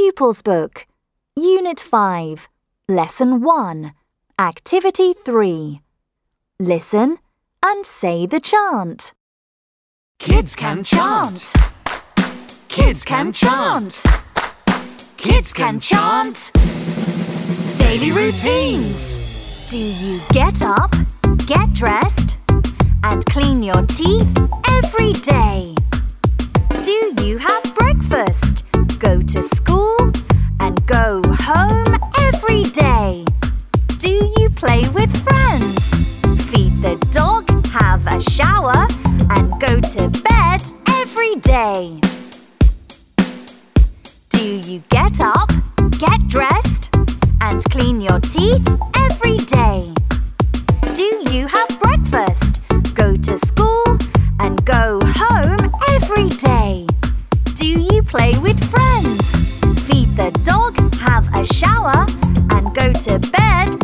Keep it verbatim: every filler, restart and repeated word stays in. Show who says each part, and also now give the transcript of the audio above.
Speaker 1: Pupils Book, Unit five, Lesson one, Activity three. Listen and say the chant.
Speaker 2: Kids can chant. Kids can chant. Kids can chant. Daily routines.
Speaker 1: Do you get up, get dressed, and clean your teeth every day? Do you have breakfast, go to school, and go home every day? Do you play with friends, feed the dog, have a shower, and go to bed every day? Do you get up, get dressed, and clean your teeth every day? Do you have breakfast, go to school, and go home every day? Do you play with friends, feed the dog, have a shower, and go to bed